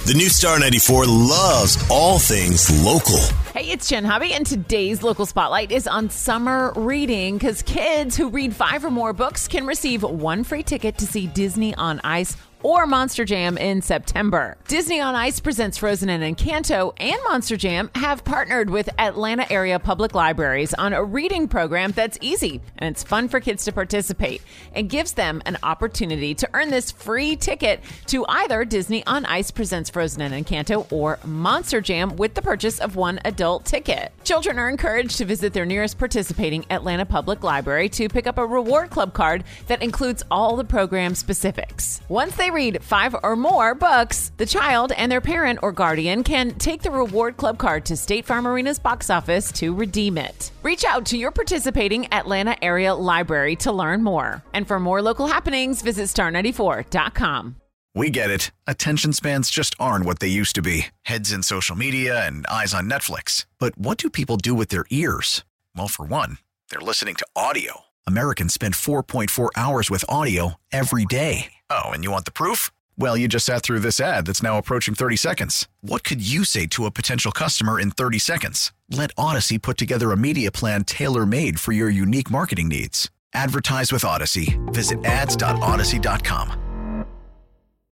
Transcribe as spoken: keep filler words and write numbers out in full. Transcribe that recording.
The new Star ninety-four loves all things local. Hey, it's Jen Hobby, and today's local spotlight is on summer reading, because kids who read five or more books can receive one free ticket to see Disney on Ice or Monster Jam in September. Disney on Ice presents Frozen and Encanto, and Monster Jam have partnered with Atlanta area public libraries on a reading program that's easy and it's fun for kids to participate, and gives them an opportunity to earn this free ticket to either Disney on Ice presents Frozen and Encanto or Monster Jam with the purchase of one adult ticket. Children are encouraged to visit their nearest participating Atlanta public library to pick up a reward club card that includes all the program specifics. Once they read five or more books, the child and their parent or guardian can take the reward club card to State Farm Arena's box office to redeem it. Reach out to your participating Atlanta area library to learn more. And for more local happenings, visit star ninety-four dot com. We get it. Attention spans just aren't what they used to be. Heads in social media and eyes on Netflix. But what do people do with their ears? Well, for one, they're listening to audio. Americans spend four point four hours with audio every day. Oh, and you want the proof? Well, you just sat through this ad that's now approaching thirty seconds. What could you say to a potential customer in thirty seconds? Let Odyssey put together a media plan tailor-made for your unique marketing needs. Advertise with Odyssey. Visit ads dot odyssey dot com.